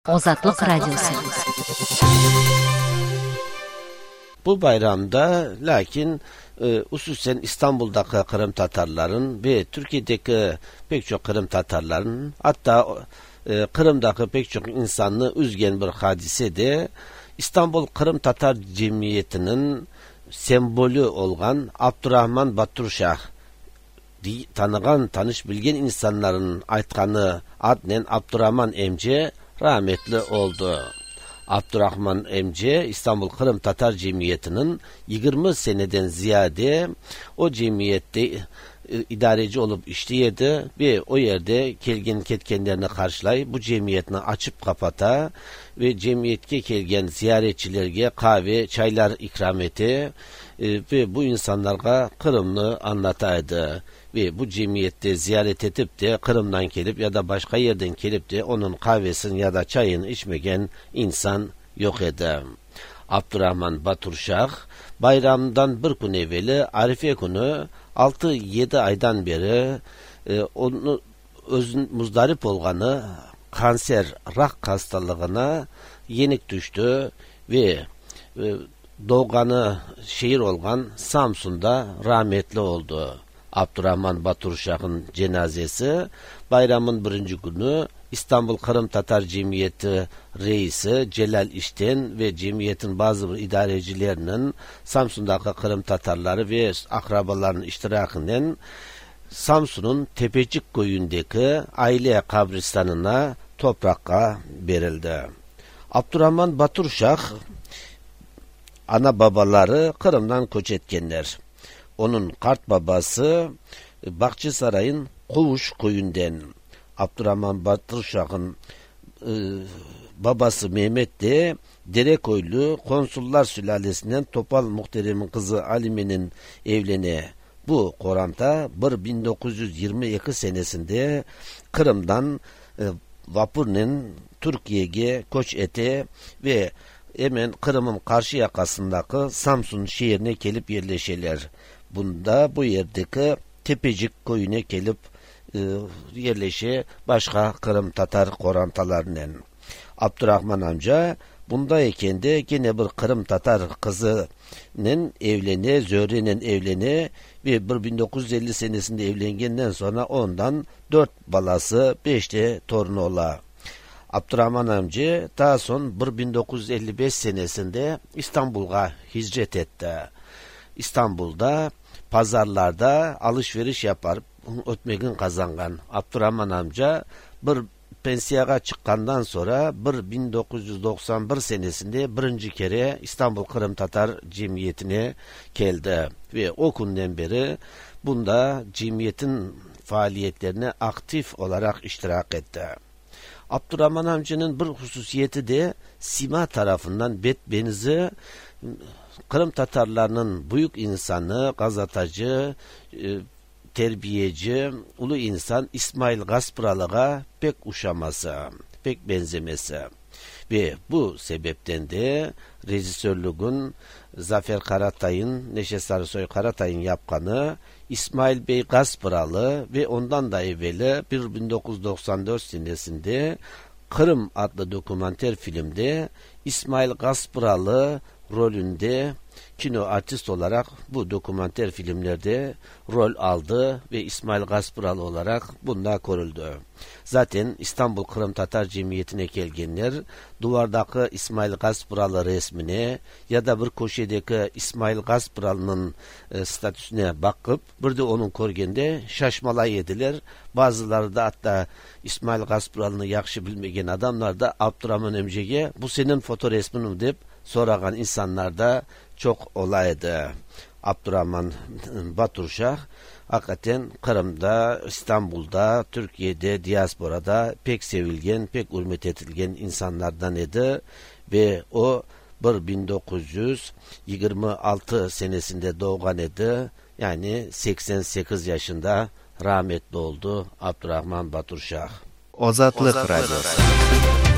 Ozatlık Radyosu. Bu bayramda lakin hususen İstanbul'daki Kırım Tatarların ve Türkiye'deki pek çok Kırım Tatarların, hatta Kırım'daki pek çok insanı üzgen bir hadise de İstanbul Kırım Tatar Cemiyeti'nin sembolü olan Abdurrahman Baturşah tanış bilgen insanların aytkanı adnen Abdurrahman emce rahmetli oldu. Abdurrahman emce İstanbul Kırım Tatar Cemiyeti'nin 20 seneden ziyade o cemiyette idareci olup işleyedi ve o yerde kelgen ketkenlerini karşılay, bu cemiyetini açıp kapata ve cemiyetke kelgen ziyaretçilerge kahve, çaylar ikram etti ve bu insanlarga Kırım'ını anlataydı. Ve bu cemiyette ziyaret edip de Kırım'dan gelip ya da başka yerden gelip de onun kahvesini ya da çayını içmegen insan yok eder. Abdurrahman Baturşah bayramdan bir gün evveli Arife günü 6-7 aydan beri onu özün muzdarip olganı kanser, rak hastalığına yenik düştü ve doğganı şehir olan Samsun'da rahmetli oldu. Abdurrahman Baturşah'ın cenazesi bayramın birinci günü İstanbul Kırım Tatar Cemiyeti reisi Celal İşten ve cemiyetin bazı idarecilerinin Samsun'daki Kırım Tatarları ve akrabalarının iştirakından Samsun'un Tepecik köyündeki aile kabristanına toprakka verildi. Abdurrahman Baturşah ana babaları Kırım'dan koç etkenler. Onun kart babası Bahçesaray'ın Kovuş köyünden. Abdurrahman Baturşah'ın babası Mehmet de Derekoylu Konsullar sülalesinden Topal Muhterem'in kızı Alime'nin evlene. Bu koranta 1922 senesinde Kırım'dan vapurla Türkiye'ye koç ete ve hemen Kırım'ın karşı yakasındaki Samsun şehrine gelip yerleşirler. Bunda bu yerdeki Tepecik köyüne gelip yerleşe başka Kırım Tatar korantalarıyla. Abdurrahman amca bundayken de gene bir Kırım Tatar kızının evlene, Zöhre'nin evlene ve 1950 senesinde evlengenden sonra ondan 4 balası 5 de torunu ola. Abdurrahman amca daha son 1955 senesinde İstanbul'a hicret etti. İstanbul'da pazarlarda alışveriş yapar, ötmegin kazangan Abdurrahman amca bir pensiyaga çıkkandan sonra 1991 senesinde birinci kere İstanbul Kırım Tatar Cemiyeti'ne geldi ve o günden beri bunda cemiyetin faaliyetlerine aktif olarak iştirak etti. Abdurrahman amcanın bir hususiyeti de Sima tarafından benzi Kırım Tatarlarının büyük insanı, gazetacı, terbiyeci, ulu insan İsmail Gaspıralı'ga pek uşaması, pek benzemesi. Ve bu sebepten de rejisörlüğün Zafer Karatay'ın, Neşet Sarısoy Karatay'ın yapkanı İsmail Bey Gaspıralı ve ondan da evveli 1994 senesinde Kırım adlı dokumenter filmde İsmail Gaspıralı rolünde kino artist olarak bu dokumenter filmlerde rol aldı ve İsmail Gaspıralı olarak bunda koruldu. Zaten İstanbul Kırım Tatar Cemiyeti'ne gelgenler duvardaki İsmail Gaspıralı resmine ya da bir köşedeki İsmail Gaspıralı'nın statüsüne bakıp bir de onun korgende şaşmalay ediler. Bazıları da hatta İsmail Gaspıralı'nı yakşı bilmegen adamlar da Abdurrahman emcege bu senin fotoresmin deyip soragan insanlar da çok olaydı. Abdurrahman Baturşah hakikaten Kırım'da, İstanbul'da, Türkiye'de, diasporada pek sevilgen, pek hürmet edilgen insanlardan idi ve o 1926 senesinde doğan idi. Yani 88 yaşında rahmetli oldu Abdurrahman Baturşah. Ozatlık Radyosu.